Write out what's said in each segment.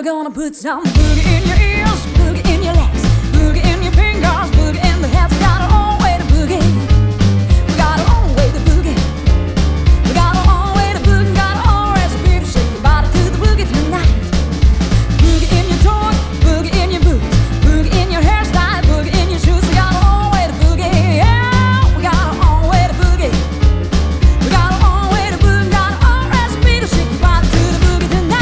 gonna put some boogie in your ears, boogie in your legs, boogie in your fingers, boogie in the head. We got our own way to boogie. We got our own way to boogie. We got our own way to boogie. Got our own recipe to shake your body to the boogie tonight. Boogie in your toy, boogie in your boots, boogie in your hairstyle, boogie in your shoes. We got our own way to boogie. Yeah, we got our own way to boogie. We got our own way to boogie. Got our own recipe to shake your body to the boogie tonight.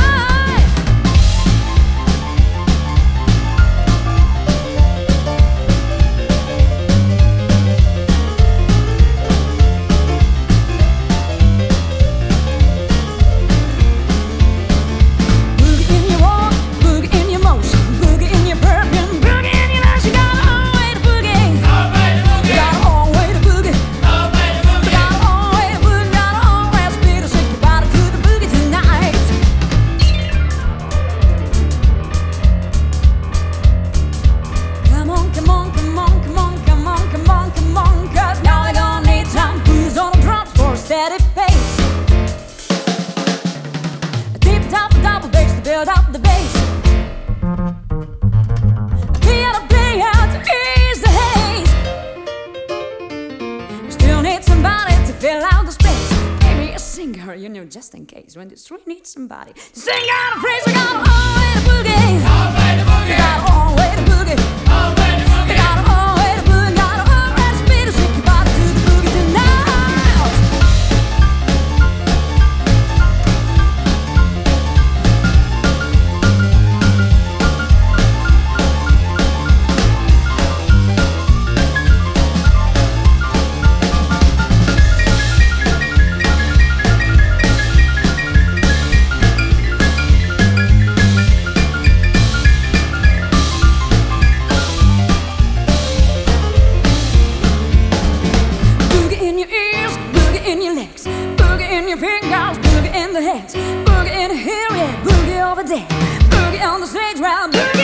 Build up the bass. Day out of day out to ease the haze. We still need somebody to fill out the space. Maybe a singer, you know, just in case when the street needs somebody to sing out a phrase. We got our own way to boogie. We got our own way to boogie. We got our own way to boogie. Got our own recipe to shake your body to the boogie tonight. Boogie in your fingers, boogie in the head, boogie in the hair, yeah, boogie over there, boogie on the stage, round, boogie.